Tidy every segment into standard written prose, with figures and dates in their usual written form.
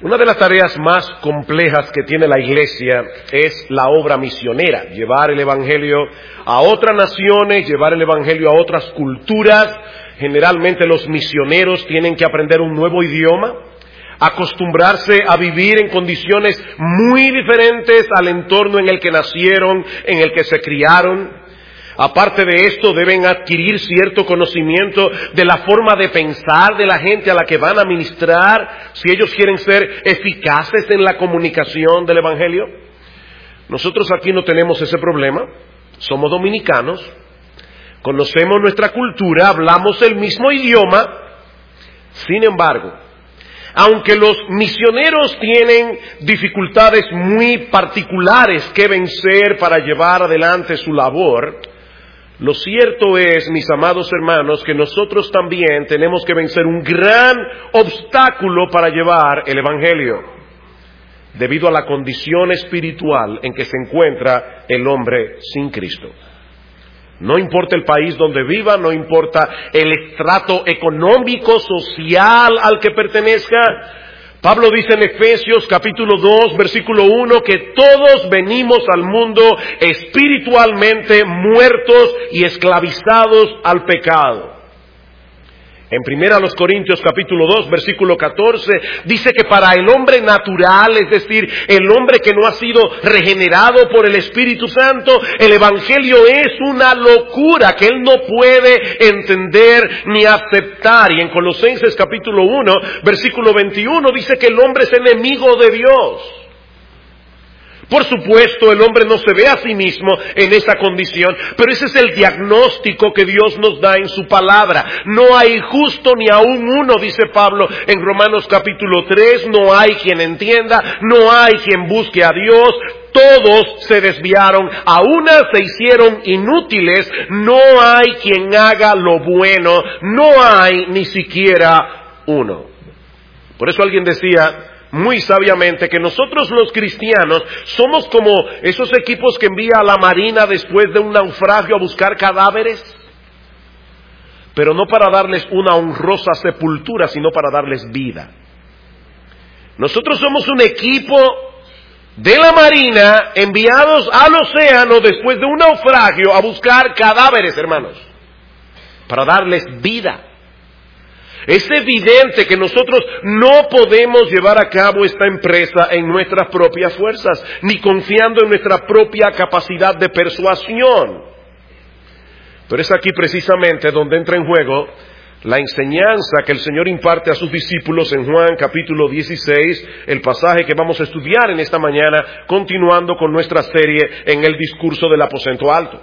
Una de las tareas más complejas que tiene la Iglesia es la obra misionera, llevar el Evangelio a otras naciones, llevar el Evangelio a otras culturas. Generalmente los misioneros tienen que aprender un nuevo idioma, acostumbrarse a vivir en condiciones muy diferentes al entorno en el que nacieron, en el que se criaron. Aparte de esto, deben adquirir cierto conocimiento de la forma de pensar de la gente a la que van a ministrar, si ellos quieren ser eficaces en la comunicación del Evangelio. Nosotros aquí no tenemos ese problema, somos dominicanos, conocemos nuestra cultura, hablamos el mismo idioma. Sin embargo, aunque los misioneros tienen dificultades muy particulares que vencer para llevar adelante su labor, lo cierto es, mis amados hermanos, que nosotros también tenemos que vencer un gran obstáculo para llevar el Evangelio, debido a la condición espiritual en que se encuentra el hombre sin Cristo. No importa el país donde viva, no importa el estrato económico, social al que pertenezca. Pablo dice en Efesios capítulo 2, versículo 1, que todos venimos al mundo espiritualmente muertos y esclavizados al pecado. En 1 Corintios capítulo 2, versículo 14, dice que para el hombre natural, es decir, el hombre que no ha sido regenerado por el Espíritu Santo, el Evangelio es una locura que él no puede entender ni aceptar. Y en Colosenses capítulo 1, versículo 21, dice que el hombre es enemigo de Dios. Por supuesto, el hombre no se ve a sí mismo en esa condición, pero ese es el diagnóstico que Dios nos da en su palabra. No hay justo ni aún uno, dice Pablo en Romanos capítulo 3, no hay quien entienda, no hay quien busque a Dios, todos se desviaron, a unas se hicieron inútiles, no hay quien haga lo bueno, no hay ni siquiera uno. Por eso alguien decía muy sabiamente que nosotros los cristianos somos como esos equipos que envía a la marina después de un naufragio a buscar cadáveres, pero no para darles una honrosa sepultura, sino para darles vida. Nosotros somos un equipo de la marina enviados al océano después de un naufragio a buscar cadáveres, hermanos, para darles vida. Es evidente que nosotros no podemos llevar a cabo esta empresa en nuestras propias fuerzas, ni confiando en nuestra propia capacidad de persuasión. Pero es aquí precisamente donde entra en juego la enseñanza que el Señor imparte a sus discípulos en Juan capítulo 16, el pasaje que vamos a estudiar en esta mañana, continuando con nuestra serie en el discurso del aposento alto.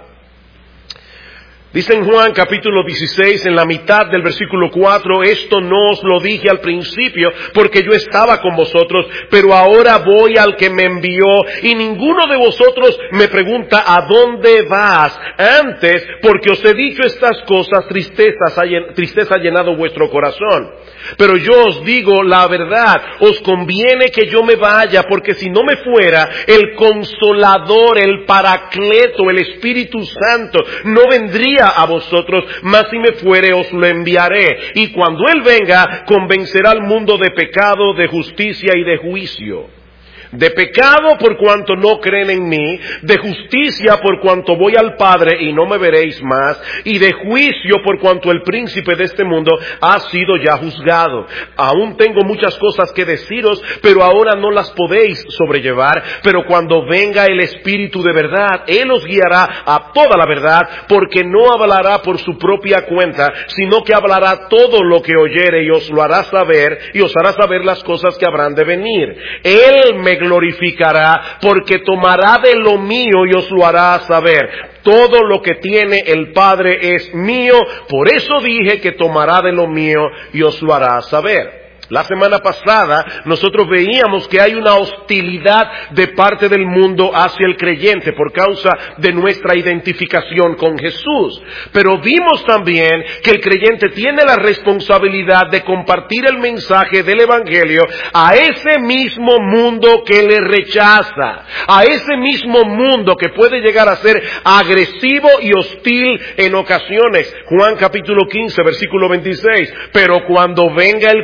Dice en Juan capítulo 16, en la mitad del versículo 4, esto no os lo dije al principio, porque yo estaba con vosotros, pero ahora voy al que me envió, y ninguno de vosotros me pregunta ¿a dónde vas? Antes, porque os he dicho estas cosas, tristeza ha llenado vuestro corazón. Pero yo os digo la verdad, os conviene que yo me vaya, porque si no me fuera, el Consolador, el Paracleto, el Espíritu Santo, no vendría a vosotros, mas si me fuere os lo enviaré. Y cuando Él venga, convencerá al mundo de pecado, de justicia y de juicio. De pecado por cuanto no creen en mí, de justicia por cuanto voy al Padre y no me veréis más, y de juicio por cuanto el príncipe de este mundo ha sido ya juzgado. Aún tengo muchas cosas que deciros, pero ahora no las podéis sobrellevar. Pero cuando venga el Espíritu de verdad, Él os guiará a toda la verdad, porque no hablará por su propia cuenta, sino que hablará todo lo que oyere y os lo hará saber, y os hará saber las cosas que habrán de venir. Él me glorificará, porque tomará de lo mío y os lo hará saber. Todo lo que tiene el Padre es mío, por eso dije que tomará de lo mío y os lo hará saber. La semana pasada nosotros veíamos que hay una hostilidad de parte del mundo hacia el creyente por causa de nuestra identificación con Jesús. Pero vimos también que el creyente tiene la responsabilidad de compartir el mensaje del Evangelio a ese mismo mundo que le rechaza, a ese mismo mundo que puede llegar a ser agresivo y hostil en ocasiones. Juan capítulo 15, versículo 26. Pero cuando venga el Consolador,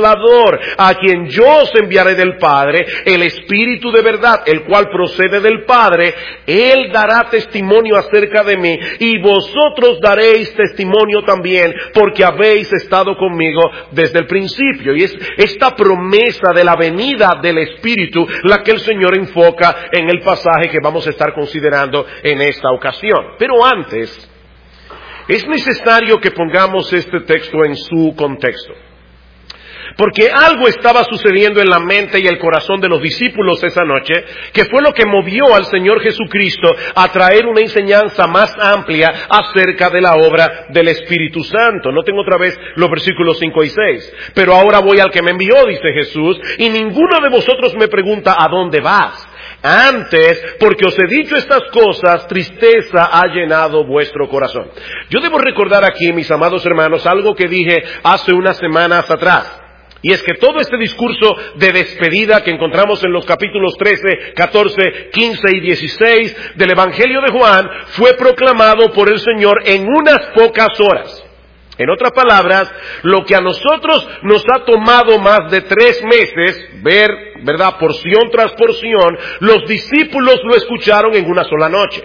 Consolador, a quien yo os enviaré del Padre, el Espíritu de verdad, el cual procede del Padre. Él dará testimonio acerca de mí, y vosotros daréis testimonio también, porque habéis estado conmigo desde el principio. Y es esta promesa de la venida del Espíritu la que el Señor enfoca en el pasaje que vamos a estar considerando en esta ocasión. Pero antes, es necesario que pongamos este texto en su contexto. Porque algo estaba sucediendo en la mente y el corazón de los discípulos esa noche, que fue lo que movió al Señor Jesucristo a traer una enseñanza más amplia acerca de la obra del Espíritu Santo. Noten otra vez los versículos 5 y 6. Pero ahora voy al que me envió, dice Jesús, y ninguno de vosotros me pregunta ¿a dónde vas? Antes, porque os he dicho estas cosas, tristeza ha llenado vuestro corazón. Yo debo recordar aquí, mis amados hermanos, algo que dije hace unas semanas atrás. Y es que todo este discurso de despedida que encontramos en los capítulos 13, 14, 15 y 16 del Evangelio de Juan fue proclamado por el Señor en unas pocas horas. En otras palabras, lo que a nosotros nos ha tomado más de 3 meses ver, ¿verdad?, porción tras porción, los discípulos lo escucharon en una sola noche.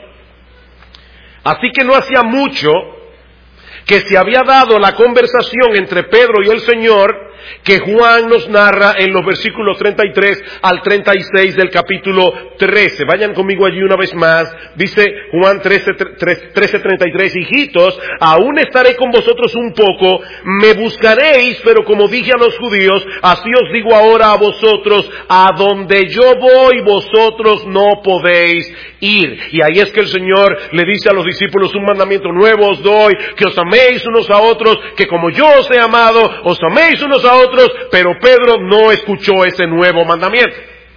Así que no hacía mucho que se había dado la conversación entre Pedro y el Señor, que Juan nos narra en los versículos 33 al 36 del capítulo 13. Vayan conmigo allí una vez más. Dice Juan 13:33, hijitos, aún estaré con vosotros un poco, me buscaréis, pero como dije a los judíos, así os digo ahora a vosotros, a donde yo voy, vosotros no podéis ir. Y ahí es que el Señor le dice a los discípulos, un mandamiento nuevo os doy, que os améis unos a otros, que como yo os he amado, os améis unos a otros. Pero Pedro no escuchó ese nuevo mandamiento.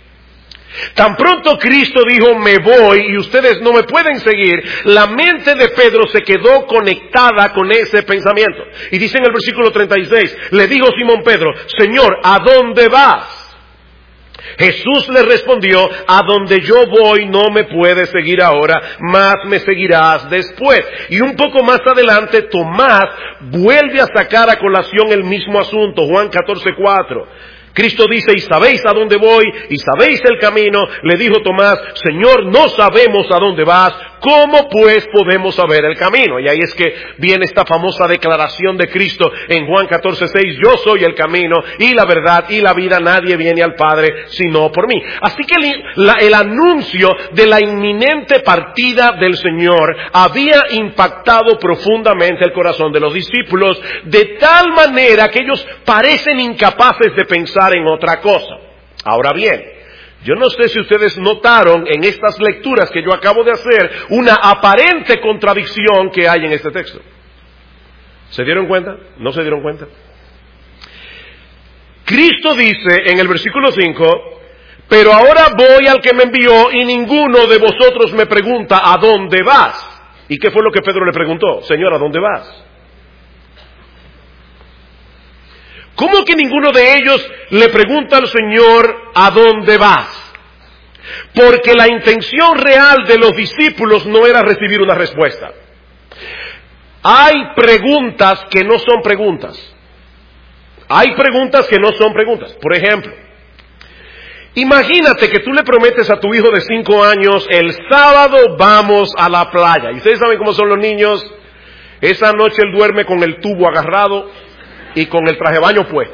Tan pronto Cristo dijo, me voy y ustedes no me pueden seguir, la mente de Pedro se quedó conectada con ese pensamiento. Y dice en el versículo 36, le dijo Simón Pedro, Señor, ¿a dónde vas? Jesús le respondió, a donde yo voy no me puedes seguir ahora, mas me seguirás después. Y un poco más adelante Tomás vuelve a sacar a colación el mismo asunto, Juan 14:4. Cristo dice, y sabéis a dónde voy, y sabéis el camino. Le dijo Tomás, Señor, no sabemos a dónde vas, ¿cómo pues podemos saber el camino? Y ahí es que viene esta famosa declaración de Cristo en Juan 14:6, yo soy el camino y la verdad y la vida, nadie viene al Padre sino por mí. Así que el anuncio de la inminente partida del Señor había impactado profundamente el corazón de los discípulos, de tal manera que ellos parecen incapaces de pensar en otra cosa. Ahora bien, yo no sé si ustedes notaron en estas lecturas que yo acabo de hacer una aparente contradicción que hay en este texto. ¿Se dieron cuenta? ¿No se dieron cuenta? Cristo dice en el versículo 5, pero ahora voy al que me envió y ninguno de vosotros me pregunta ¿a dónde vas? ¿Y qué fue lo que Pedro le preguntó? Señor, ¿a dónde vas? ¿Cómo que ninguno de ellos le pregunta al Señor ¿a dónde vas? Porque la intención real de los discípulos no era recibir una respuesta. Hay preguntas que no son preguntas. Hay preguntas que no son preguntas. Por ejemplo, imagínate que tú le prometes a tu hijo de 5 años, el sábado vamos a la playa. Y ustedes saben cómo son los niños. Esa noche él duerme con el tubo agarrado y con el traje de baño puesto.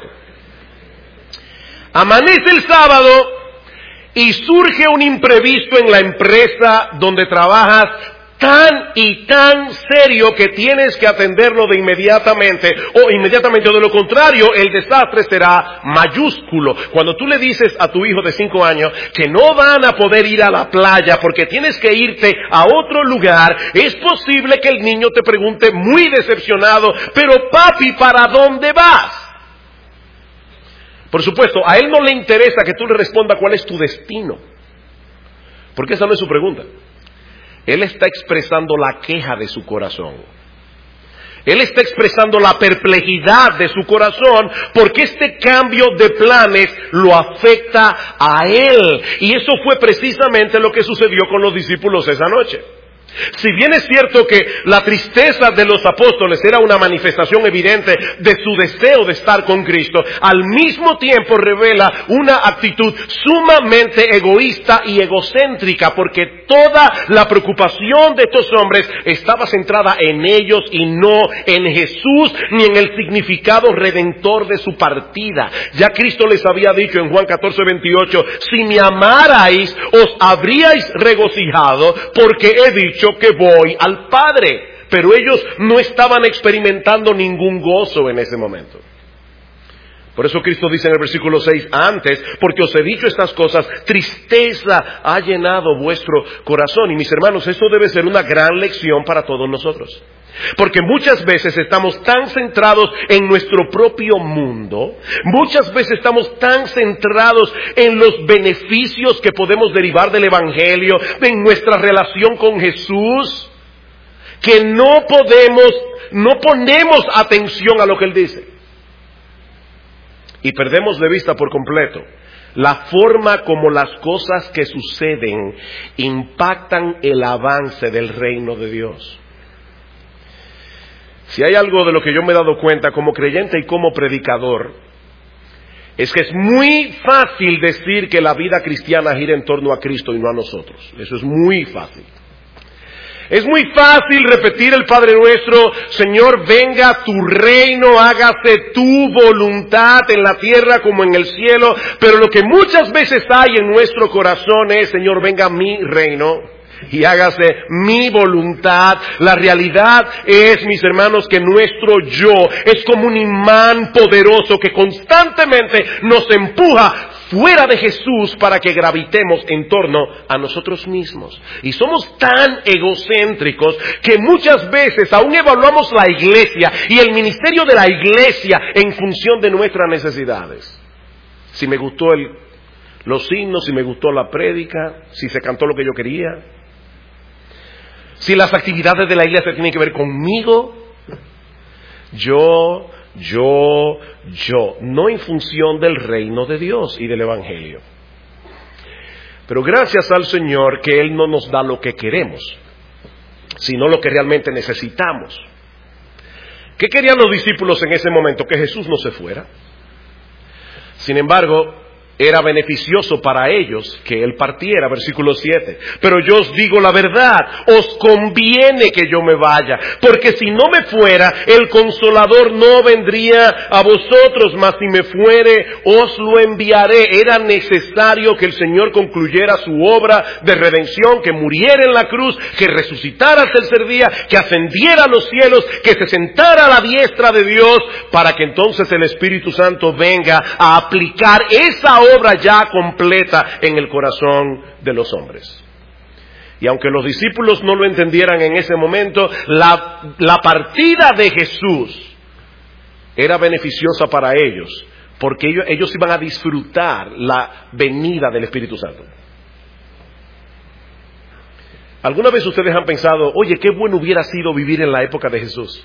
Amanece el sábado y surge un imprevisto en la empresa donde trabajas tan y tan serio que tienes que atenderlo de inmediatamente, o de lo contrario el desastre será mayúsculo. Cuando tú le dices a tu hijo de 5 años que no van a poder ir a la playa porque tienes que irte a otro lugar, es posible que el niño te pregunte muy decepcionado, pero papi, ¿para dónde vas? Por supuesto, a él no le interesa que tú le respondas cuál es tu destino, porque esa no es su pregunta. Él está expresando la queja de su corazón. Él está expresando la perplejidad de su corazón porque este cambio de planes lo afecta a él. Y eso fue precisamente lo que sucedió con los discípulos esa noche. Si bien es cierto que la tristeza de los apóstoles era una manifestación evidente de su deseo de estar con Cristo, al mismo tiempo revela una actitud sumamente egoísta y egocéntrica, porque toda la preocupación de estos hombres estaba centrada en ellos y no en Jesús ni en el significado redentor de su partida. Ya Cristo les había dicho en Juan 14:28, si me amarais, os habríais regocijado, porque he dicho que voy al Padre. Pero ellos no estaban experimentando ningún gozo en ese momento. Por eso Cristo dice en el versículo 6, antes, porque os he dicho estas cosas, tristeza ha llenado vuestro corazón. Y mis hermanos, esto debe ser una gran lección para todos nosotros. Porque muchas veces estamos tan centrados en nuestro propio mundo, muchas veces estamos tan centrados en los beneficios que podemos derivar del Evangelio, en nuestra relación con Jesús, que no ponemos atención a lo que Él dice. Y perdemos de vista por completo la forma como las cosas que suceden impactan el avance del reino de Dios. Si hay algo de lo que yo me he dado cuenta como creyente y como predicador, es que es muy fácil decir que la vida cristiana gira en torno a Cristo y no a nosotros. Eso es muy fácil. Es muy fácil repetir el Padre Nuestro, Señor, venga tu reino, hágase tu voluntad en la tierra como en el cielo, pero lo que muchas veces hay en nuestro corazón es, Señor, venga mi reino y hágase mi voluntad. La realidad es, mis hermanos, que nuestro yo es como un imán poderoso que constantemente nos empuja fuera de Jesús para que gravitemos en torno a nosotros mismos. Y somos tan egocéntricos que muchas veces aún evaluamos la iglesia y el ministerio de la iglesia en función de nuestras necesidades. Si me gustó los himnos, si me gustó la prédica, si se cantó lo que yo quería, si las actividades de la iglesia tienen que ver conmigo, yo, no en función del reino de Dios y del Evangelio. Pero gracias al Señor que Él no nos da lo que queremos, sino lo que realmente necesitamos. ¿Qué querían los discípulos en ese momento? Que Jesús no se fuera. Sin embargo, era beneficioso para ellos que Él partiera, versículo 7. Pero yo os digo la verdad, os conviene que yo me vaya, porque si no me fuera, el Consolador no vendría a vosotros, mas si me fuere, os lo enviaré. Era necesario que el Señor concluyera su obra de redención, que muriera en la cruz, que resucitara al tercer día, que ascendiera a los cielos, que se sentara a la diestra de Dios, para que entonces el Espíritu Santo venga a aplicar esa obra ya completa en el corazón de los hombres. Y aunque los discípulos no lo entendieran en ese momento, la partida de Jesús era beneficiosa para ellos, porque ellos iban a disfrutar la venida del Espíritu Santo. ¿Alguna vez ustedes han pensado, oye, qué bueno hubiera sido vivir en la época de Jesús?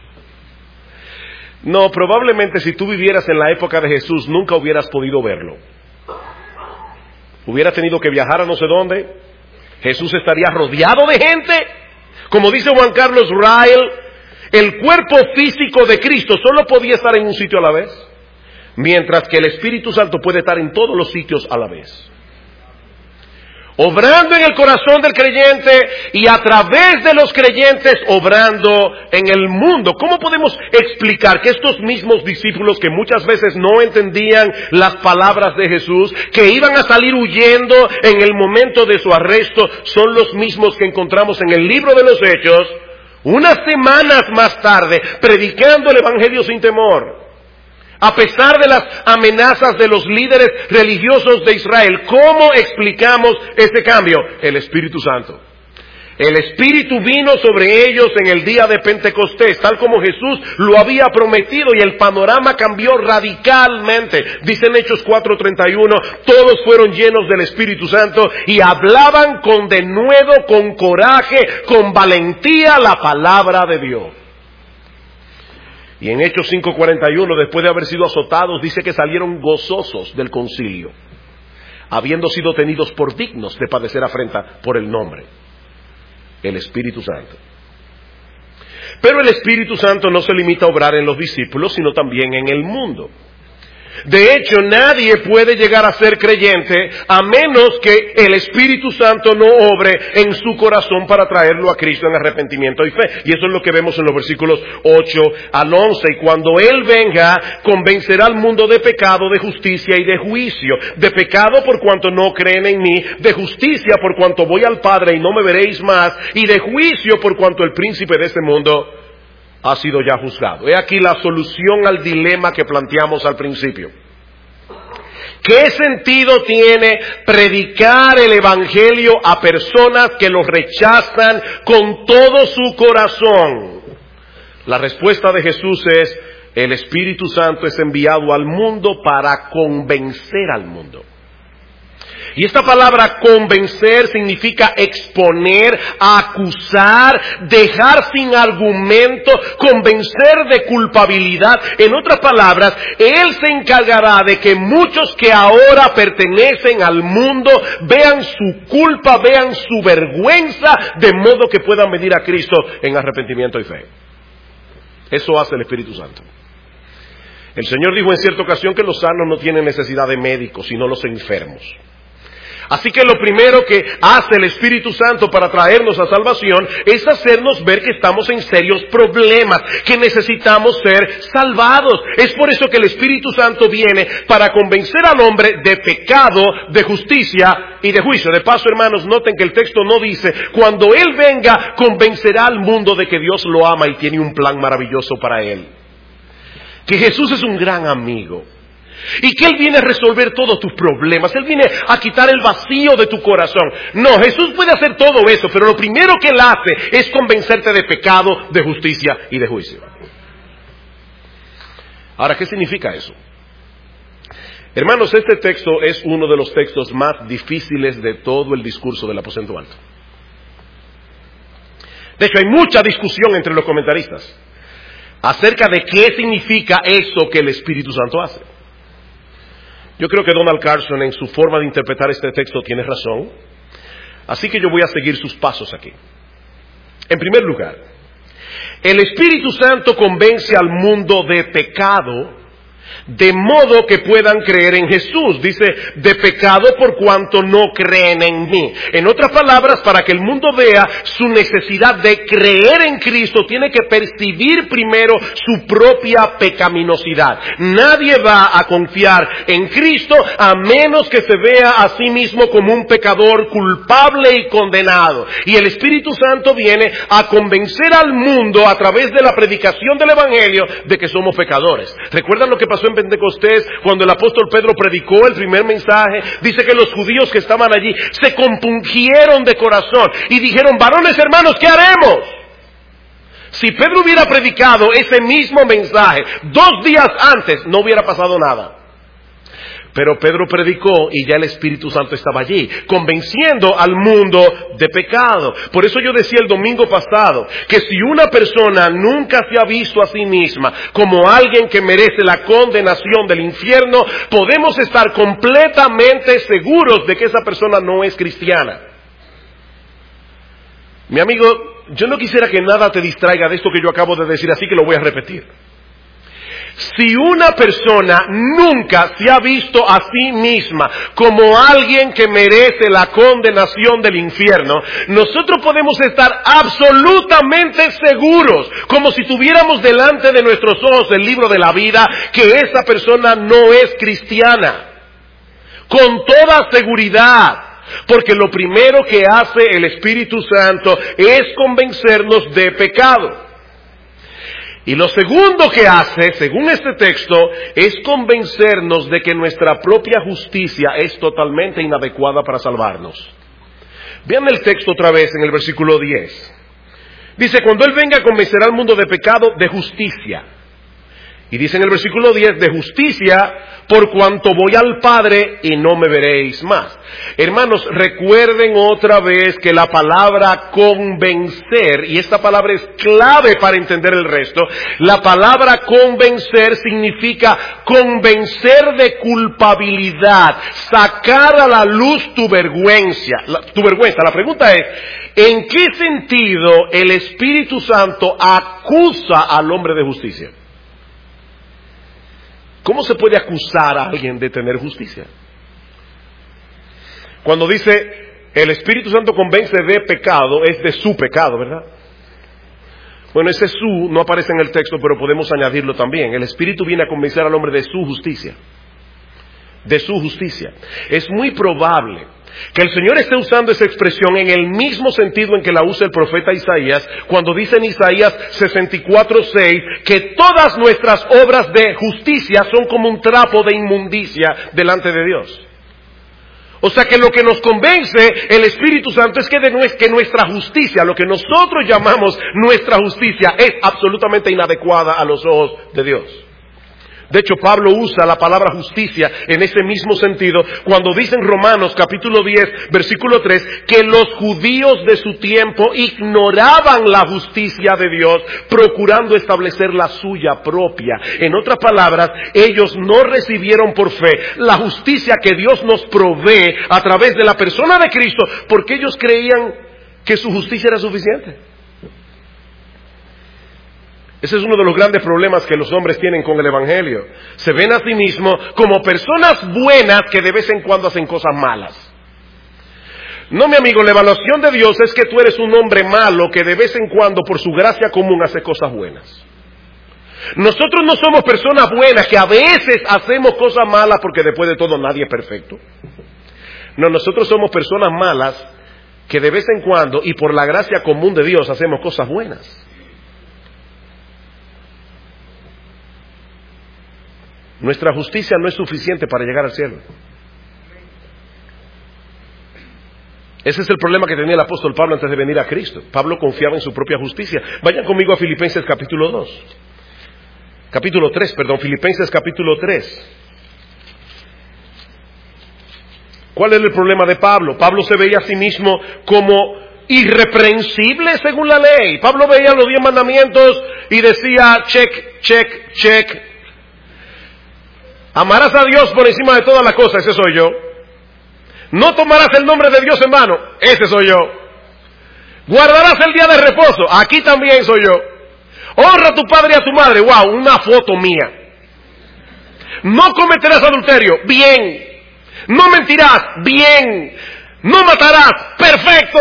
No, probablemente si tú vivieras en la época de Jesús nunca hubieras podido verlo. Hubieras tenido que viajar a no sé dónde. Jesús estaría rodeado de gente. Como dice Juan Carlos Rael, el cuerpo físico de Cristo solo podía estar en un sitio a la vez, mientras que el Espíritu Santo puede estar en todos los sitios a la vez, obrando en el corazón del creyente y a través de los creyentes obrando en el mundo. ¿Cómo podemos explicar que estos mismos discípulos que muchas veces no entendían las palabras de Jesús, que iban a salir huyendo en el momento de su arresto, son los mismos que encontramos en el libro de los Hechos, unas semanas más tarde, predicando el Evangelio sin temor? A pesar de las amenazas de los líderes religiosos de Israel, ¿cómo explicamos este cambio? El Espíritu Santo. El Espíritu vino sobre ellos en el día de Pentecostés, tal como Jesús lo había prometido, y el panorama cambió radicalmente. Dice en Hechos 4:31, todos fueron llenos del Espíritu Santo y hablaban con denuedo, con coraje, con valentía la palabra de Dios. Y en Hechos 5:41, después de haber sido azotados, dice que salieron gozosos del concilio, habiendo sido tenidos por dignos de padecer afrenta por el nombre. el Espíritu Santo. Pero el Espíritu Santo no se limita a obrar en los discípulos, sino también en el mundo. De hecho, nadie puede llegar a ser creyente a menos que el Espíritu Santo no obre en su corazón para traerlo a Cristo en arrepentimiento y fe. Y eso es lo que vemos en los versículos 8 al 11. Y cuando Él venga, convencerá al mundo de pecado, de justicia y de juicio. De pecado por cuanto no creen en mí, de justicia por cuanto voy al Padre y no me veréis más, y de juicio por cuanto el príncipe de este mundo ha sido ya juzgado. He aquí la solución al dilema que planteamos al principio. ¿Qué sentido tiene predicar el Evangelio a personas que lo rechazan con todo su corazón? La respuesta de Jesús es: el Espíritu Santo es enviado al mundo para convencer al mundo. Y esta palabra convencer significa exponer, acusar, dejar sin argumento, convencer de culpabilidad. En otras palabras, Él se encargará de que muchos que ahora pertenecen al mundo vean su culpa, vean su vergüenza, de modo que puedan venir a Cristo en arrepentimiento y fe. Eso hace el Espíritu Santo. El Señor dijo en cierta ocasión que los sanos no tienen necesidad de médicos, sino los enfermos. Así que lo primero que hace el Espíritu Santo para traernos a salvación es hacernos ver que estamos en serios problemas, que necesitamos ser salvados. Es por eso que el Espíritu Santo viene para convencer al hombre de pecado, de justicia y de juicio. De paso, hermanos, noten que el texto no dice: cuando Él venga, convencerá al mundo de que Dios lo ama y tiene un plan maravilloso para él. Que Jesús es un gran amigo. Y que Él viene a resolver todos tus problemas. Él viene a quitar el vacío de tu corazón. No, Jesús puede hacer todo eso, pero lo primero que Él hace es convencerte de pecado, de justicia y de juicio. Ahora, ¿qué significa eso? Hermanos, este texto es uno de los textos más difíciles de todo el discurso del aposento alto. De hecho, hay mucha discusión entre los comentaristas acerca de qué significa eso que el Espíritu Santo hace. Yo creo que Donald Carson, en su forma de interpretar este texto, tiene razón. Así que yo voy a seguir sus pasos aquí. En primer lugar, el Espíritu Santo convence al mundo de pecado, de modo que puedan creer en Jesús. Dice, de pecado por cuanto no creen en mí. En otras palabras, para que el mundo vea su necesidad de creer en Cristo, tiene que percibir primero su propia pecaminosidad. Nadie va a confiar en Cristo a menos que se vea a sí mismo como un pecador culpable y condenado. Y el Espíritu Santo viene a convencer al mundo a través de la predicación del Evangelio de que somos pecadores. ¿Recuerdan lo que pasó en Pentecostés cuando el apóstol Pedro predicó el primer mensaje? Dice que los judíos que estaban allí se compungieron de corazón y dijeron: varones hermanos, ¿qué haremos? Si Pedro hubiera predicado ese mismo mensaje 2 días antes, no hubiera pasado nada. Pero Pedro predicó y ya el Espíritu Santo estaba allí, convenciendo al mundo de pecado. Por eso yo decía el domingo pasado, que si una persona nunca se ha visto a sí misma como alguien que merece la condenación del infierno, podemos estar completamente seguros de que esa persona no es cristiana. Mi amigo, yo no quisiera que nada te distraiga de esto que yo acabo de decir, así que lo voy a repetir. Si una persona nunca se ha visto a sí misma como alguien que merece la condenación del infierno, nosotros podemos estar absolutamente seguros, como si tuviéramos delante de nuestros ojos el libro de la vida, que esa persona no es cristiana. Con toda seguridad. Porque lo primero que hace el Espíritu Santo es convencernos de pecado. Y lo segundo que hace, según este texto, es convencernos de que nuestra propia justicia es totalmente inadecuada para salvarnos. Vean el texto otra vez en el versículo 10. Dice, cuando Él venga, convencerá al mundo de pecado, de justicia Y dice en el versículo 10, de justicia, por cuanto voy al Padre y no me veréis más. Hermanos, recuerden otra vez que la palabra convencer, y esta palabra es clave para entender el resto, la palabra convencer significa convencer de culpabilidad, sacar a la luz tu vergüenza. La pregunta es, ¿en qué sentido el Espíritu Santo acusa al hombre de justicia? ¿Cómo se puede acusar a alguien de tener justicia? Cuando dice el Espíritu Santo convence de pecado, es de su pecado, ¿verdad? Bueno, ese su no aparece en el texto, pero podemos añadirlo también. El Espíritu viene a convencer al hombre de su justicia. De su justicia. Es muy probable que el Señor esté usando esa expresión en el mismo sentido en que la usa el profeta Isaías, cuando dice en Isaías 64:6 que todas nuestras obras de justicia son como un trapo de inmundicia delante de Dios. O sea que lo que nos convence el Espíritu Santo es que nuestra justicia, lo que nosotros llamamos nuestra justicia, es absolutamente inadecuada a los ojos de Dios. De hecho, Pablo usa la palabra justicia en ese mismo sentido cuando dice en Romanos capítulo 10, versículo 3, que los judíos de su tiempo ignoraban la justicia de Dios, procurando establecer la suya propia. En otras palabras, ellos no recibieron por fe la justicia que Dios nos provee a través de la persona de Cristo, porque ellos creían que su justicia era suficiente. Ese es uno de los grandes problemas que los hombres tienen con el Evangelio. Se ven a sí mismos como personas buenas que de vez en cuando hacen cosas malas. No, mi amigo, la evaluación de Dios es que tú eres un hombre malo que de vez en cuando, por su gracia común, hace cosas buenas. Nosotros no somos personas buenas que a veces hacemos cosas malas porque después de todo nadie es perfecto. No, nosotros somos personas malas que de vez en cuando y por la gracia común de Dios hacemos cosas buenas. Nuestra justicia no es suficiente para llegar al cielo. Ese es el problema que tenía el apóstol Pablo antes de venir a Cristo. Pablo confiaba en su propia justicia. Vayan conmigo a Filipenses capítulo 3, Filipenses capítulo 3. ¿Cuál era el problema de Pablo? Pablo se veía a sí mismo como irreprensible según la ley. Pablo veía los 10 mandamientos y decía, check, check, check. Amarás a Dios por encima de todas las cosas, ese soy yo. No tomarás el nombre de Dios en vano, ese soy yo. Guardarás el día de reposo, aquí también soy yo. Honra a tu padre y a tu madre, wow, una foto mía. No cometerás adulterio, bien. No mentirás, bien. No matarás, perfecto.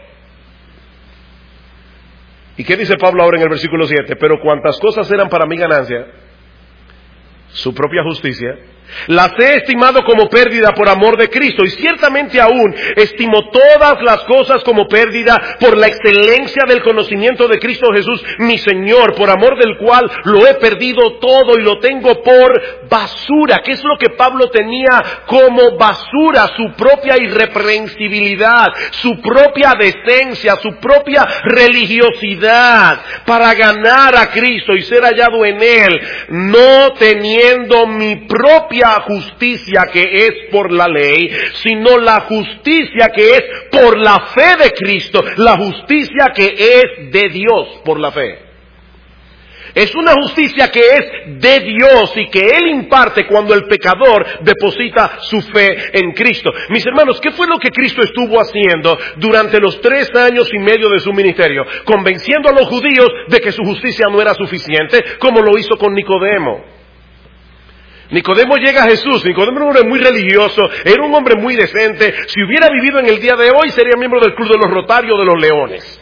¿Y qué dice Pablo ahora en el versículo 7? Pero cuantas cosas eran para mi ganancia, su propia justicia, las he estimado como pérdida por amor de Cristo, y ciertamente aún estimo todas las cosas como pérdida por la excelencia del conocimiento de Cristo Jesús, mi Señor, por amor del cual lo he perdido todo y lo tengo por basura. ¿Qué es lo que Pablo tenía como basura? Su propia irreprensibilidad, su propia decencia, su propia religiosidad, para ganar a Cristo y ser hallado en Él, no teniendo mi propia justicia que es por la ley, sino la justicia que es por la fe de Cristo, la justicia que es de Dios por la fe. Es una justicia que es de Dios y que Él imparte cuando el pecador deposita su fe en Cristo. Mis hermanos, ¿qué fue lo que Cristo estuvo haciendo durante los 3 años y medio de su ministerio? Convenciendo a los judíos de que su justicia no era suficiente, como lo hizo con Nicodemo. Nicodemo llega a Jesús. Nicodemo era un hombre muy religioso, era un hombre muy decente. Si hubiera vivido en el día de hoy, sería miembro del Club de los Rotarios de los Leones.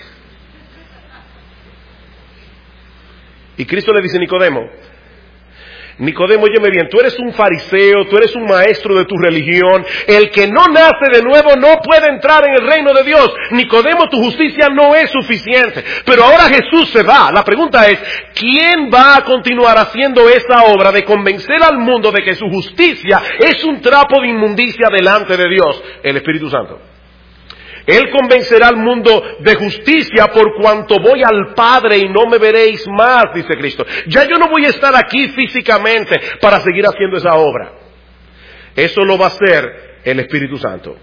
Y Cristo le dice a Nicodemo, óyeme bien, tú eres un fariseo, tú eres un maestro de tu religión, el que no nace de nuevo no puede entrar en el reino de Dios. Nicodemo, tu justicia no es suficiente. Pero ahora Jesús se va. La pregunta es, ¿quién va a continuar haciendo esa obra de convencer al mundo de que su justicia es un trapo de inmundicia delante de Dios? El Espíritu Santo. Él convencerá al mundo de justicia por cuanto voy al Padre y no me veréis más, dice Cristo. Ya yo no voy a estar aquí físicamente para seguir haciendo esa obra. Eso lo va a hacer el Espíritu Santo.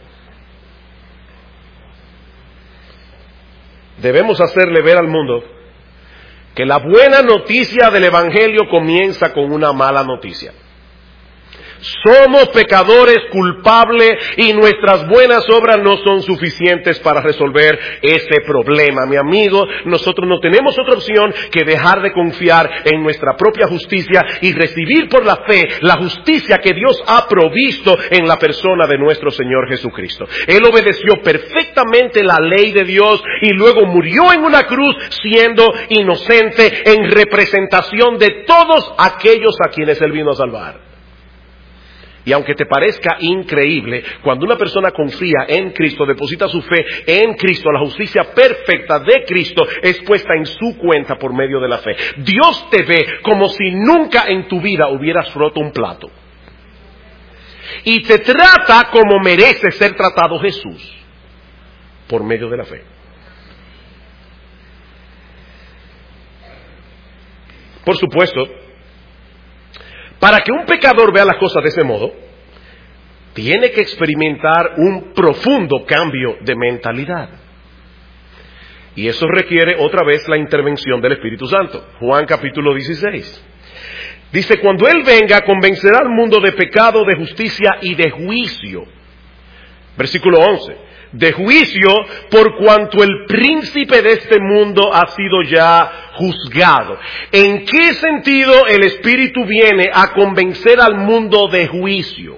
Debemos hacerle ver al mundo que la buena noticia del Evangelio comienza con una mala noticia. Somos pecadores culpables y nuestras buenas obras no son suficientes para resolver ese problema. Mi amigo, nosotros no tenemos otra opción que dejar de confiar en nuestra propia justicia y recibir por la fe la justicia que Dios ha provisto en la persona de nuestro Señor Jesucristo. Él obedeció perfectamente la ley de Dios y luego murió en una cruz siendo inocente en representación de todos aquellos a quienes Él vino a salvar. Y aunque te parezca increíble, cuando una persona confía en Cristo, deposita su fe en Cristo, la justicia perfecta de Cristo es puesta en su cuenta por medio de la fe. Dios te ve como si nunca en tu vida hubieras roto un plato. Y te trata como merece ser tratado Jesús, por medio de la fe. Por supuesto, para que un pecador vea las cosas de ese modo, tiene que experimentar un profundo cambio de mentalidad. Y eso requiere otra vez la intervención del Espíritu Santo. Juan capítulo 16. Dice, cuando Él venga, convencerá al mundo de pecado, de justicia y de juicio. Versículo 11. De juicio por cuanto el príncipe de este mundo ha sido ya juzgado. ¿En qué sentido el Espíritu viene a convencer al mundo de juicio?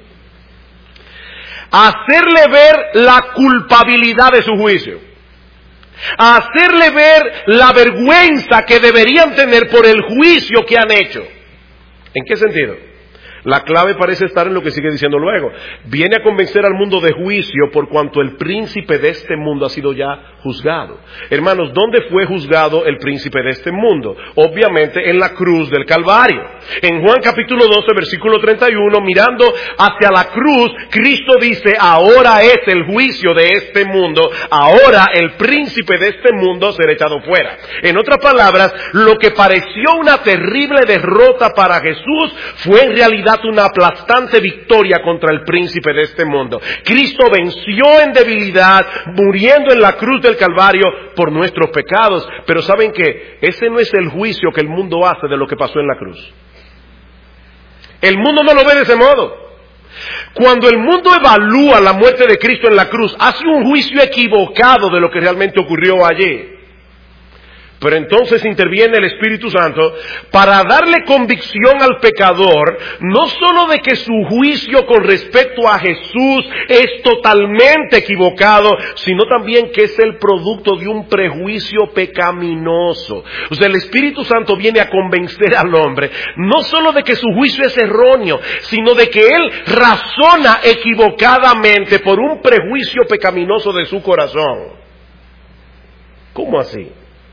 A hacerle ver la culpabilidad de su juicio. A hacerle ver la vergüenza que deberían tener por el juicio que han hecho. ¿En qué sentido? La clave parece estar en lo que sigue diciendo luego. Viene a convencer al mundo de juicio por cuanto el príncipe de este mundo ha sido ya juzgado. Hermanos, ¿dónde fue juzgado el príncipe de este mundo? Obviamente en la cruz del Calvario. En Juan capítulo 12, versículo 31, mirando hacia la cruz, Cristo dice, ahora es el juicio de este mundo, ahora el príncipe de este mundo será echado fuera. En otras palabras, lo que pareció una terrible derrota para Jesús fue en realidad una aplastante victoria contra el príncipe de este mundo. Cristo venció en debilidad, muriendo en la cruz del Calvario por nuestros pecados. Pero ¿saben qué? Ese no es el juicio que el mundo hace de lo que pasó en la cruz. El mundo no lo ve de ese modo. Cuando el mundo evalúa la muerte de Cristo en la cruz, hace un juicio equivocado de lo que realmente ocurrió allí. Pero entonces interviene el Espíritu Santo para darle convicción al pecador, no solo de que su juicio con respecto a Jesús es totalmente equivocado, sino también que es el producto de un prejuicio pecaminoso. O sea, el Espíritu Santo viene a convencer al hombre, no solo de que su juicio es erróneo, sino de que él razona equivocadamente por un prejuicio pecaminoso de su corazón. ¿Cómo así?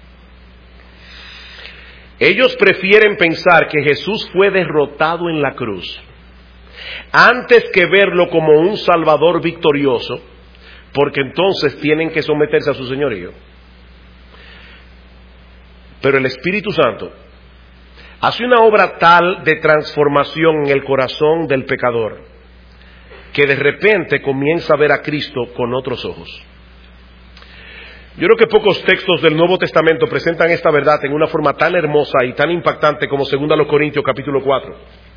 Ellos prefieren pensar que Jesús fue derrotado en la cruz antes que verlo como un Salvador victorioso, porque entonces tienen que someterse a su señorío. Pero el Espíritu Santo hace una obra tal de transformación en el corazón del pecador que de repente comienza a ver a Cristo con otros ojos. Yo creo que pocos textos del Nuevo Testamento presentan esta verdad en una forma tan hermosa y tan impactante como 2 Corintios capítulo 4.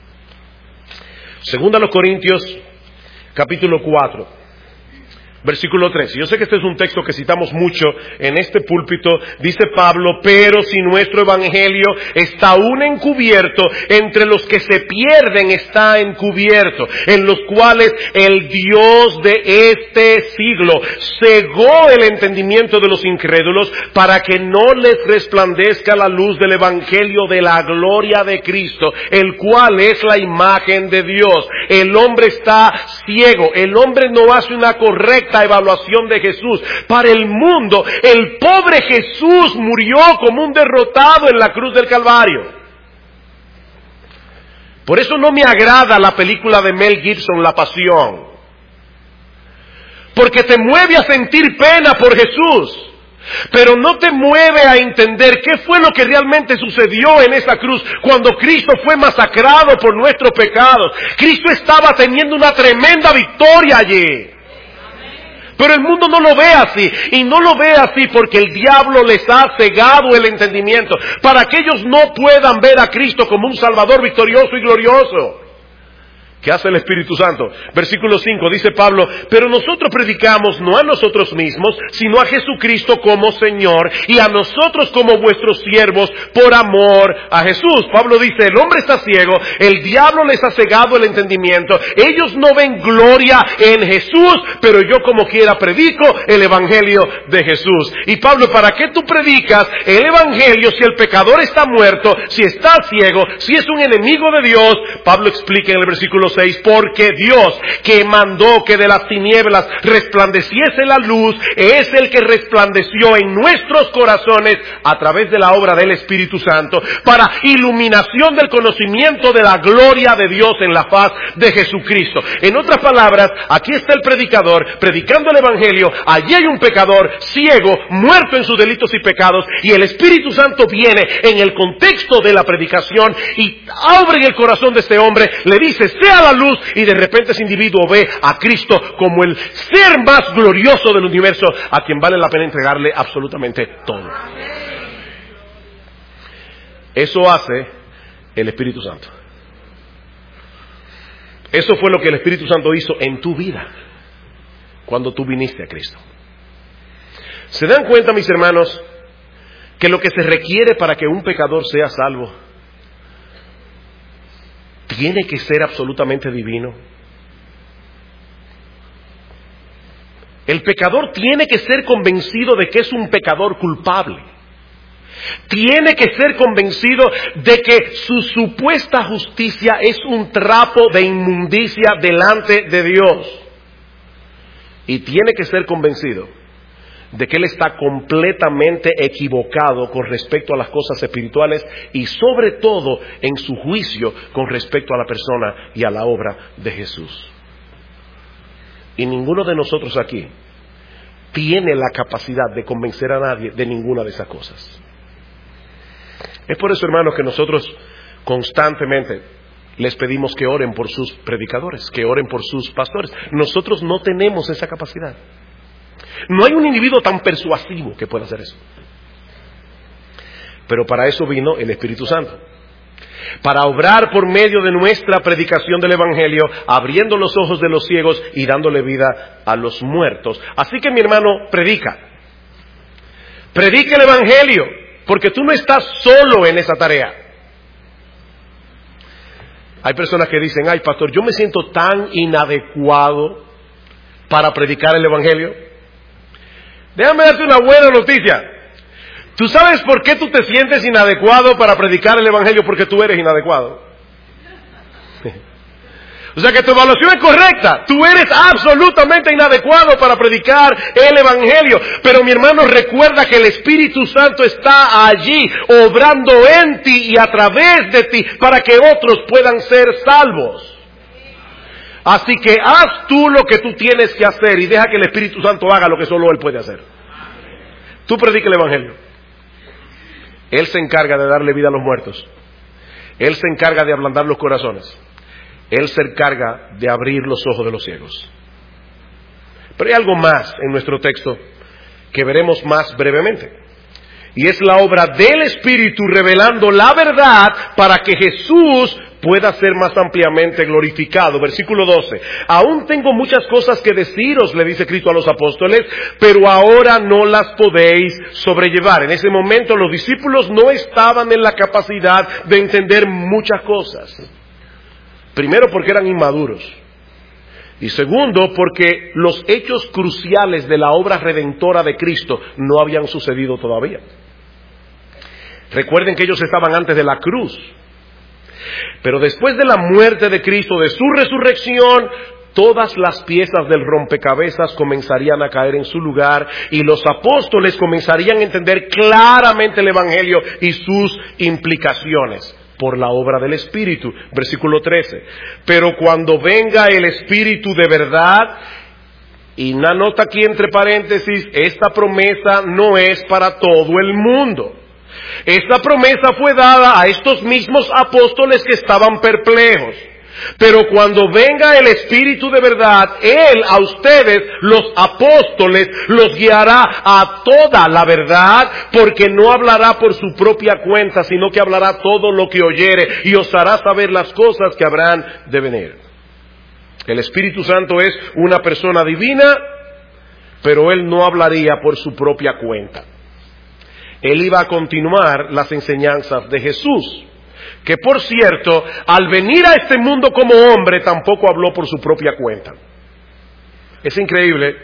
2 Corintios capítulo 4. Versículo 13. Yo sé que este es un texto que citamos mucho en este púlpito. Dice Pablo, pero si nuestro evangelio está aún encubierto, entre los que se pierden está encubierto, en los cuales el Dios de este siglo cegó el entendimiento de los incrédulos para que no les resplandezca la luz del evangelio de la gloria de Cristo, el cual es la imagen de Dios. El hombre está ciego, el hombre no hace una correcta evaluación de Jesús. Para el mundo, el pobre Jesús murió como un derrotado en la cruz del Calvario. Por eso no me agrada la película de Mel Gibson, La Pasión. porque te mueve a sentir pena por Jesús, pero no te mueve a entender qué fue lo que realmente sucedió en esa cruz cuando Cristo fue masacrado por nuestros pecados. Cristo estaba teniendo una tremenda victoria allí. Pero el mundo no lo ve así, y no lo ve así porque el diablo les ha cegado el entendimiento, para que ellos no puedan ver a Cristo como un Salvador victorioso y glorioso. ¿Qué hace el Espíritu Santo? Versículo 5, dice Pablo, pero nosotros predicamos no a nosotros mismos, sino a Jesucristo como Señor, y a nosotros como vuestros siervos por amor a Jesús. Pablo dice, el hombre está ciego, el diablo les ha cegado el entendimiento, ellos no ven gloria en Jesús, pero yo como quiera predico el Evangelio de Jesús. Y Pablo, ¿para qué tú predicas el Evangelio si el pecador está muerto, si está ciego, si es un enemigo de Dios? Pablo explica en el versículo 6, porque Dios que mandó que de las tinieblas resplandeciese la luz, es el que resplandeció en nuestros corazones a través de la obra del Espíritu Santo, para iluminación del conocimiento de la gloria de Dios en la faz de Jesucristo. En otras palabras, aquí está el predicador predicando el Evangelio, allí hay un pecador ciego, muerto en sus delitos y pecados, y el Espíritu Santo viene en el contexto de la predicación y abre en el corazón de este hombre, le dice, sea la luz, y de repente ese individuo ve a Cristo como el ser más glorioso del universo, a quien vale la pena entregarle absolutamente todo. Eso hace el Espíritu Santo. Eso fue lo que el Espíritu Santo hizo en tu vida cuando tú viniste a Cristo. ¿Se dan cuenta, mis hermanos, que lo que se requiere para que un pecador sea salvo tiene que ser absolutamente divino? El pecador tiene que ser convencido de que es un pecador culpable. Tiene que ser convencido de que su supuesta justicia es un trapo de inmundicia delante de Dios. Y tiene que ser convencido de que él está completamente equivocado con respecto a las cosas espirituales y sobre todo en su juicio con respecto a la persona y a la obra de Jesús. Y ninguno de nosotros aquí tiene la capacidad de convencer a nadie de ninguna de esas cosas. Es por eso, hermanos, que nosotros constantemente les pedimos que oren por sus predicadores, que oren por sus pastores. Nosotros no tenemos esa capacidad. No hay un individuo tan persuasivo que pueda hacer eso. Pero para eso vino el Espíritu Santo. Para obrar por medio de nuestra predicación del Evangelio, abriendo los ojos de los ciegos y dándole vida a los muertos. Así que, mi hermano, predica. Predica el Evangelio, porque tú no estás solo en esa tarea. Hay personas que dicen, ay, pastor, yo me siento tan inadecuado para predicar el Evangelio. Déjame darte una buena noticia. ¿Tú sabes por qué tú te sientes inadecuado para predicar el Evangelio? Porque tú eres inadecuado. O sea que tu evaluación es correcta. Tú eres absolutamente inadecuado para predicar el Evangelio. Pero mi hermano, recuerda que el Espíritu Santo está allí, obrando en ti y a través de ti, para que otros puedan ser salvos. Así que haz tú lo que tú tienes que hacer y deja que el Espíritu Santo haga lo que solo Él puede hacer. Tú predica el Evangelio. Él se encarga de darle vida a los muertos. Él se encarga de ablandar los corazones. Él se encarga de abrir los ojos de los ciegos. Pero hay algo más en nuestro texto que veremos más brevemente. Y es la obra del Espíritu revelando la verdad para que Jesús pueda ser más ampliamente glorificado. Versículo 12. Aún tengo muchas cosas que deciros, le dice Cristo a los apóstoles, pero ahora no las podéis sobrellevar. En ese momento los discípulos no estaban en la capacidad de entender muchas cosas. Primero, porque eran inmaduros. Y segundo, porque los hechos cruciales de la obra redentora de Cristo no habían sucedido todavía. Recuerden que ellos estaban antes de la cruz. Pero después de la muerte de Cristo, de su resurrección, todas las piezas del rompecabezas comenzarían a caer en su lugar y los apóstoles comenzarían a entender claramente el Evangelio y sus implicaciones por la obra del Espíritu. Versículo 13. Pero cuando venga el Espíritu de verdad, Y una nota aquí entre paréntesis, esta promesa no es para todo el mundo. Esta promesa fue dada a estos mismos apóstoles que estaban perplejos. Pero cuando venga el Espíritu de verdad, Él a ustedes, los apóstoles, los guiará a toda la verdad, porque no hablará por su propia cuenta, sino que hablará todo lo que oyere y os hará saber las cosas que habrán de venir. El Espíritu Santo es una persona divina, pero Él no hablaría por su propia cuenta. Él iba a continuar las enseñanzas de Jesús, que por cierto, al venir a este mundo como hombre, tampoco habló por su propia cuenta. Es increíble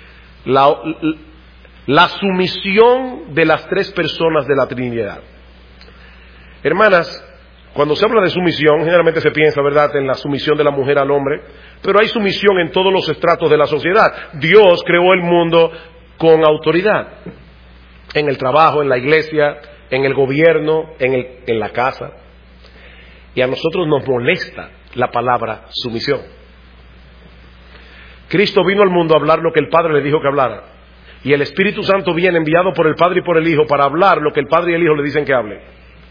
la sumisión de las tres personas de la Trinidad. Hermanas, cuando se habla de sumisión, generalmente se piensa, ¿verdad?, en la sumisión de la mujer al hombre, pero hay sumisión en todos los estratos de la sociedad. Dios creó el mundo con autoridad, en el trabajo, en la iglesia, en el gobierno, en la casa. Y a nosotros nos molesta la palabra sumisión. Cristo vino al mundo a hablar lo que el Padre le dijo que hablara. Y el Espíritu Santo viene enviado por el Padre y por el Hijo para hablar lo que el Padre y el Hijo le dicen que hable.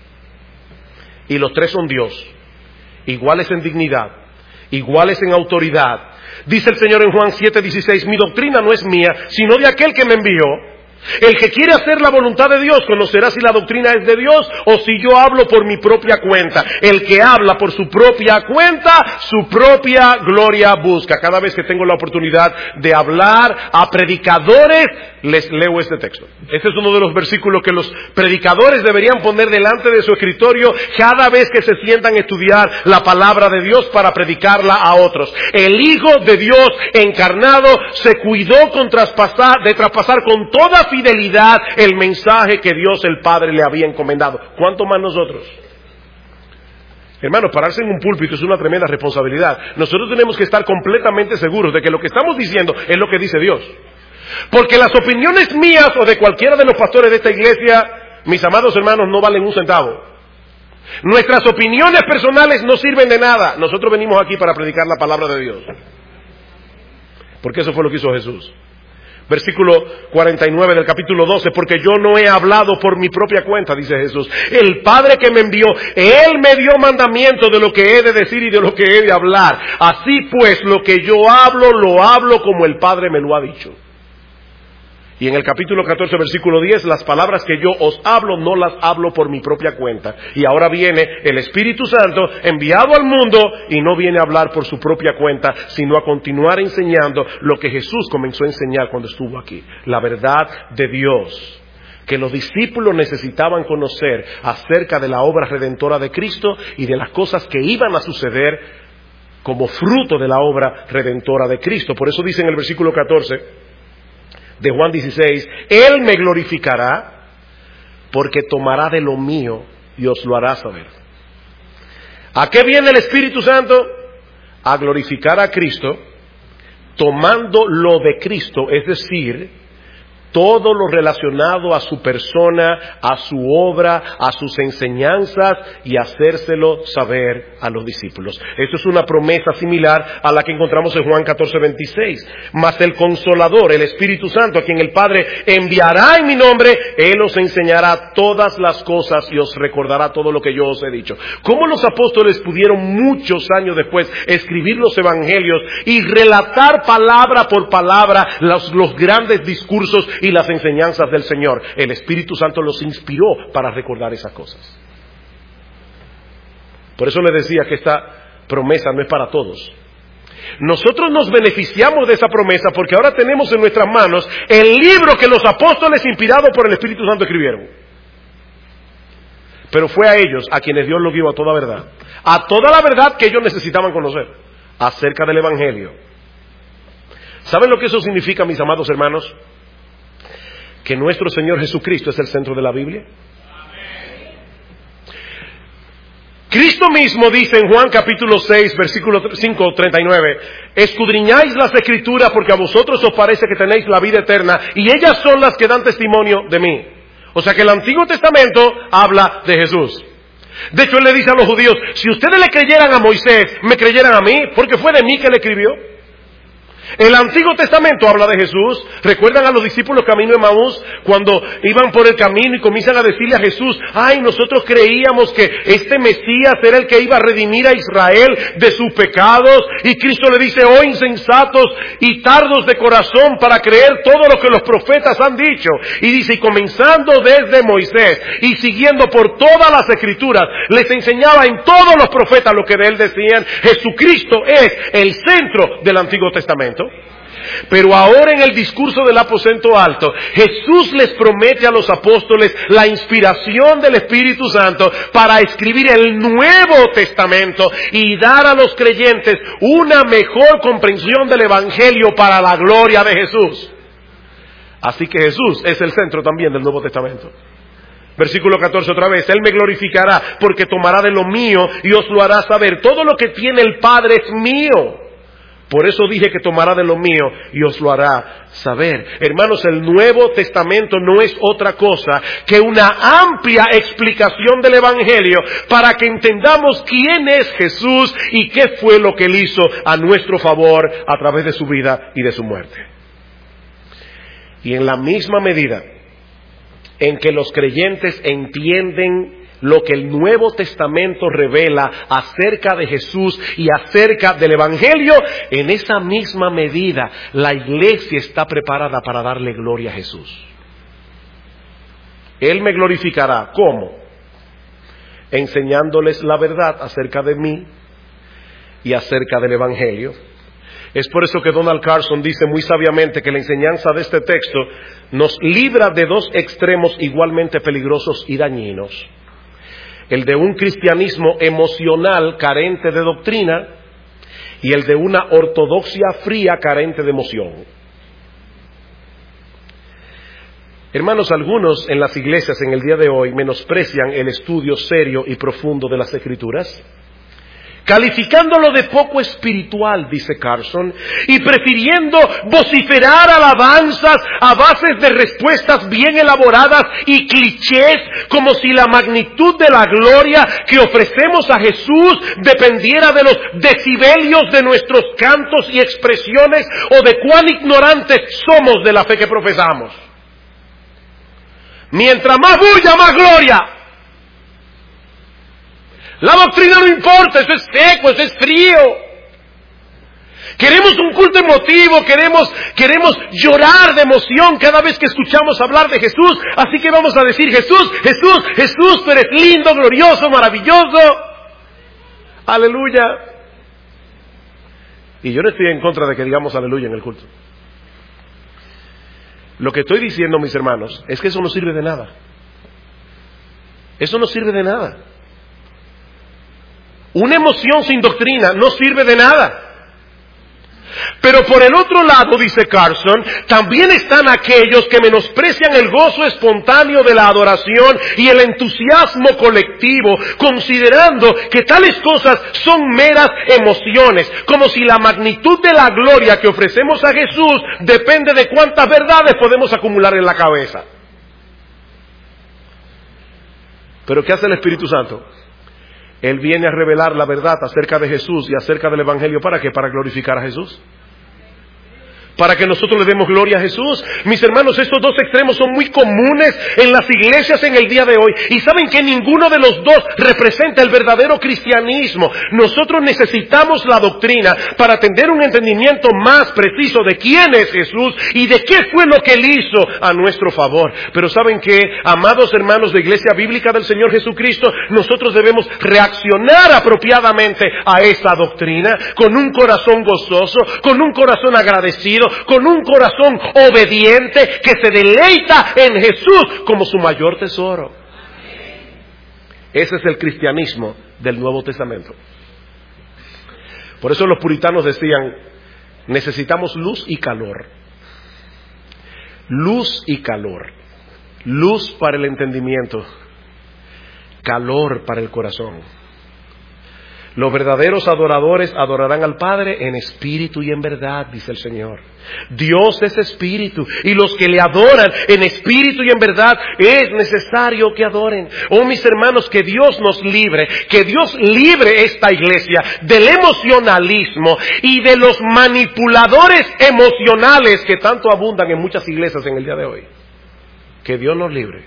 Y los tres son Dios, iguales en dignidad, iguales en autoridad. Dice el Señor en Juan 7:16, mi doctrina no es mía, sino de aquel que me envió. El que quiere hacer la voluntad de Dios conocerá si la doctrina es de Dios o si yo hablo por mi propia cuenta. El que habla por su propia cuenta, su propia gloria busca. Cada vez que tengo la oportunidad de hablar a predicadores, les leo este texto. Este es uno de los versículos que los predicadores deberían poner delante de su escritorio cada vez que se sientan a estudiar la palabra de Dios para predicarla a otros. El Hijo de Dios encarnado se cuidó de traspasar con toda fidelidad el mensaje que Dios el Padre le había encomendado. ¿Cuánto más nosotros? Hermanos, pararse en un púlpito es una tremenda responsabilidad. Nosotros tenemos que estar completamente seguros de que lo que estamos diciendo es lo que dice Dios. Porque las opiniones mías o de cualquiera de los pastores de esta iglesia, mis amados hermanos, no valen un centavo. Nuestras opiniones personales no sirven de nada. Nosotros venimos aquí para predicar la palabra de Dios. Porque eso fue lo que hizo Jesús. Versículo 49 del capítulo 12, porque yo no he hablado por mi propia cuenta, dice Jesús. El Padre que me envió, Él me dio mandamiento de lo que he de decir y de lo que he de hablar. Así pues, lo que yo hablo, lo hablo como el Padre me lo ha dicho. Y en el capítulo 14, versículo 10, las palabras que yo os hablo, no las hablo por mi propia cuenta. Y ahora viene el Espíritu Santo enviado al mundo y no viene a hablar por su propia cuenta, sino a continuar enseñando lo que Jesús comenzó a enseñar cuando estuvo aquí. La verdad de Dios, que los discípulos necesitaban conocer acerca de la obra redentora de Cristo y de las cosas que iban a suceder como fruto de la obra redentora de Cristo. Por eso dice en el versículo 14... de Juan 16, Él me glorificará porque tomará de lo mío y os lo hará saber. ¿A qué viene el Espíritu Santo? A glorificar a Cristo, tomando lo de Cristo, es decir, todo lo relacionado a su persona, a su obra, a sus enseñanzas y hacérselo saber a los discípulos. Esto es una promesa similar a la que encontramos en Juan 14:26. Mas el Consolador, el Espíritu Santo, a quien el Padre enviará en mi nombre, Él os enseñará todas las cosas y os recordará todo lo que yo os he dicho. ¿Cómo los apóstoles pudieron muchos años después escribir los evangelios y relatar palabra por palabra los grandes discursos y las enseñanzas del Señor? El Espíritu Santo los inspiró para recordar esas cosas. Por eso les decía que esta promesa no es para todos. Nosotros nos beneficiamos de esa promesa porque ahora tenemos en nuestras manos el libro que los apóstoles, inspirados por el Espíritu Santo, escribieron. Pero fue a ellos a quienes Dios los guió a toda verdad, a toda la verdad que ellos necesitaban conocer acerca del Evangelio. ¿Saben lo que eso significa, mis amados hermanos? Que nuestro Señor Jesucristo es el centro de la Biblia. Cristo mismo dice en Juan capítulo 6, versículo 5:39, escudriñáis las Escrituras porque a vosotros os parece que tenéis la vida eterna y ellas son las que dan testimonio de mí. O sea que el Antiguo Testamento habla de Jesús. De hecho, Él le dice a los judíos, si ustedes le creyeran a Moisés, me creyeran a mí, porque fue de mí que le escribió. El Antiguo Testamento habla de Jesús. ¿Recuerdan a los discípulos camino de Emaús? Cuando iban por el camino y comienzan a decirle a Jesús, ay, nosotros creíamos que este Mesías era el que iba a redimir a Israel de sus pecados. Y Cristo le dice, oh insensatos y tardos de corazón para creer todo lo que los profetas han dicho. Y dice, y comenzando desde Moisés y siguiendo por todas las escrituras, les enseñaba en todos los profetas lo que de él decían. Jesucristo es el centro del Antiguo Testamento. Pero ahora en el discurso del aposento alto, Jesús les promete a los apóstoles la inspiración del Espíritu Santo para escribir el Nuevo Testamento y dar a los creyentes una mejor comprensión del Evangelio para la gloria de Jesús. Así que Jesús es el centro también del Nuevo Testamento. Versículo 14 otra vez, Él me glorificará porque tomará de lo mío y os lo hará saber. Todo lo que tiene el Padre es mío. Por eso dije que tomará de lo mío y os lo hará saber. Hermanos, el Nuevo Testamento no es otra cosa que una amplia explicación del Evangelio para que entendamos quién es Jesús y qué fue lo que Él hizo a nuestro favor a través de su vida y de su muerte. Y en la misma medida en que los creyentes entienden lo que el Nuevo Testamento revela acerca de Jesús y acerca del Evangelio, en esa misma medida la iglesia está preparada para darle gloria a Jesús. Él me glorificará. ¿Cómo? Enseñándoles la verdad acerca de mí y acerca del Evangelio. Es por eso que Donald Carson dice muy sabiamente que la enseñanza de este texto nos libra de dos extremos igualmente peligrosos y dañinos. El de un cristianismo emocional carente de doctrina y el de una ortodoxia fría carente de emoción. Hermanos, algunos en las iglesias en el día de hoy menosprecian el estudio serio y profundo de las Escrituras, calificándolo de poco espiritual, dice Carson, y prefiriendo vociferar alabanzas a bases de respuestas bien elaboradas y clichés, como si la magnitud de la gloria que ofrecemos a Jesús dependiera de los decibelios de nuestros cantos y expresiones o de cuán ignorantes somos de la fe que profesamos. Mientras más bulla, más gloria. La doctrina no importa, eso es seco, eso es frío. Queremos un culto emotivo, queremos llorar de emoción cada vez que escuchamos hablar de Jesús. Así que vamos a decir, Jesús, Jesús, Jesús, tú eres lindo, glorioso, maravilloso. Aleluya. Y yo no estoy en contra de que digamos aleluya en el culto. Lo que estoy diciendo, mis hermanos, es que eso no sirve de nada. Eso no sirve de nada. Una emoción sin doctrina no sirve de nada. Pero por el otro lado, dice Carson, también están aquellos que menosprecian el gozo espontáneo de la adoración y el entusiasmo colectivo, considerando que tales cosas son meras emociones, como si la magnitud de la gloria que ofrecemos a Jesús depende de cuántas verdades podemos acumular en la cabeza. ¿Pero qué hace el Espíritu Santo? Él viene a revelar la verdad acerca de Jesús y acerca del Evangelio. ¿Para qué? Para glorificar a Jesús. Para que nosotros le demos gloria a Jesús. Mis hermanos, estos dos extremos son muy comunes en las iglesias en el día de hoy. Y saben que ninguno de los dos representa el verdadero cristianismo. Nosotros necesitamos la doctrina para tener un entendimiento más preciso de quién es Jesús y de qué fue lo que Él hizo a nuestro favor. Pero saben que, amados hermanos de Iglesia Bíblica del Señor Jesucristo, nosotros debemos reaccionar apropiadamente a esa doctrina con un corazón gozoso, con un corazón agradecido, con un corazón obediente que se deleita en Jesús como su mayor tesoro. Ese es el cristianismo del Nuevo Testamento. Por eso los puritanos decían, necesitamos luz y calor. Luz y calor. Luz para el entendimiento. Calor para el corazón. Los verdaderos adoradores adorarán al Padre en espíritu y en verdad, dice el Señor. Dios es espíritu, y los que le adoran en espíritu y en verdad es necesario que adoren. Oh, mis hermanos, que Dios nos libre, que Dios libre esta iglesia del emocionalismo y de los manipuladores emocionales que tanto abundan en muchas iglesias en el día de hoy. Que Dios nos libre.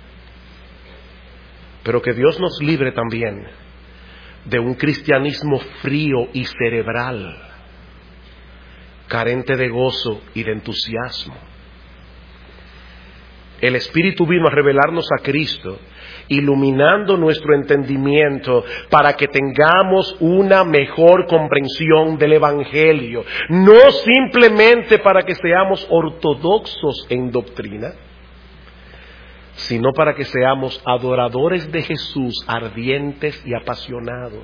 Pero que Dios nos libre también de un cristianismo frío y cerebral, carente de gozo y de entusiasmo. El Espíritu vino a revelarnos a Cristo, iluminando nuestro entendimiento para que tengamos una mejor comprensión del Evangelio, no simplemente para que seamos ortodoxos en doctrina, sino para que seamos adoradores de Jesús, ardientes y apasionados.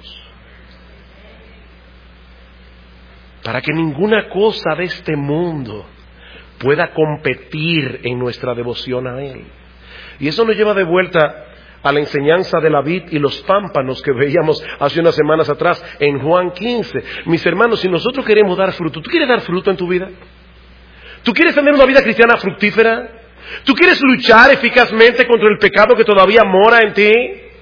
Para que ninguna cosa de este mundo pueda competir en nuestra devoción a Él. Y eso nos lleva de vuelta a la enseñanza de la vid y los pámpanos que veíamos hace unas semanas atrás en Juan 15. Mis hermanos, si nosotros queremos dar fruto, ¿tú quieres dar fruto en tu vida? ¿Tú quieres tener una vida cristiana fructífera? ¿Tú quieres luchar eficazmente contra el pecado que todavía mora en ti?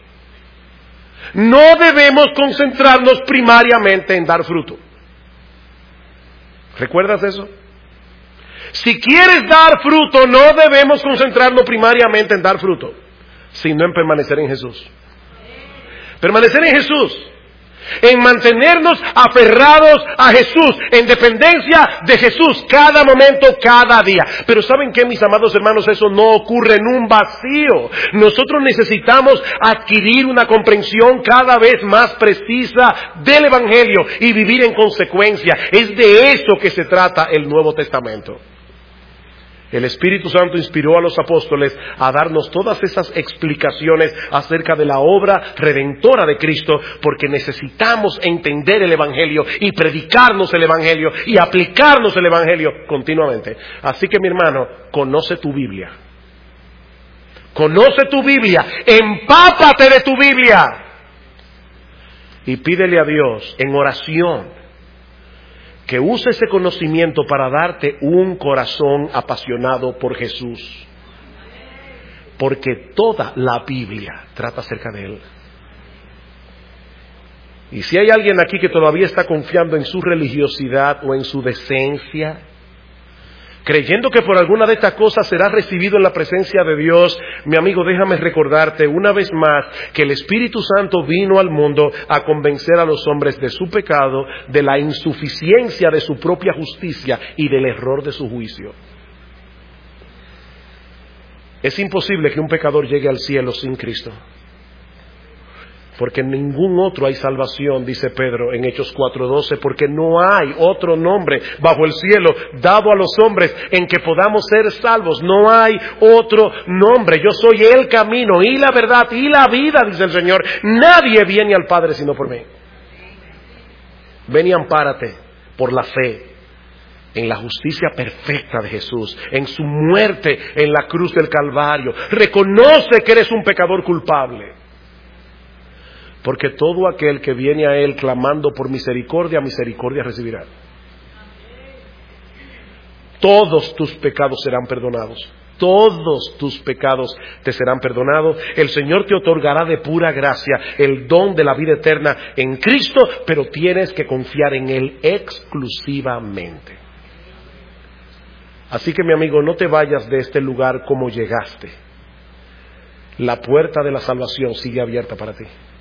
No debemos concentrarnos primariamente en dar fruto. ¿Recuerdas eso? Si quieres dar fruto, no debemos concentrarnos primariamente en dar fruto, sino en permanecer en Jesús. Permanecer en Jesús. En mantenernos aferrados a Jesús, en dependencia de Jesús, cada momento, cada día. Pero ¿saben qué, mis amados hermanos? Eso no ocurre en un vacío. Nosotros necesitamos adquirir una comprensión cada vez más precisa del Evangelio y vivir en consecuencia. Es de eso que se trata el Nuevo Testamento. El Espíritu Santo inspiró a los apóstoles a darnos todas esas explicaciones acerca de la obra redentora de Cristo, porque necesitamos entender el Evangelio y predicarnos el Evangelio y aplicarnos el Evangelio continuamente. Así que, mi hermano, conoce tu Biblia. Conoce tu Biblia, empápate de tu Biblia y pídele a Dios en oración que use ese conocimiento para darte un corazón apasionado por Jesús. Porque toda la Biblia trata acerca de Él. Y si hay alguien aquí que todavía está confiando en su religiosidad o en su decencia, creyendo que por alguna de estas cosas será recibido en la presencia de Dios, mi amigo, déjame recordarte una vez más que el Espíritu Santo vino al mundo a convencer a los hombres de su pecado, de la insuficiencia de su propia justicia y del error de su juicio. Es imposible que un pecador llegue al cielo sin Cristo, porque en ningún otro hay salvación, dice Pedro en Hechos 4:12, porque no hay otro nombre bajo el cielo dado a los hombres en que podamos ser salvos. No hay otro nombre. Yo soy el camino y la verdad y la vida, dice el Señor. Nadie viene al Padre sino por mí. Ven y ampárate por la fe en la justicia perfecta de Jesús, en su muerte en la cruz del Calvario. Reconoce que eres un pecador culpable. Porque todo aquel que viene a Él clamando por misericordia, misericordia recibirá. Todos tus pecados serán perdonados. Todos tus pecados te serán perdonados. El Señor te otorgará de pura gracia el don de la vida eterna en Cristo, pero tienes que confiar en Él exclusivamente. Así que, mi amigo, no te vayas de este lugar como llegaste. La puerta de la salvación sigue abierta para ti.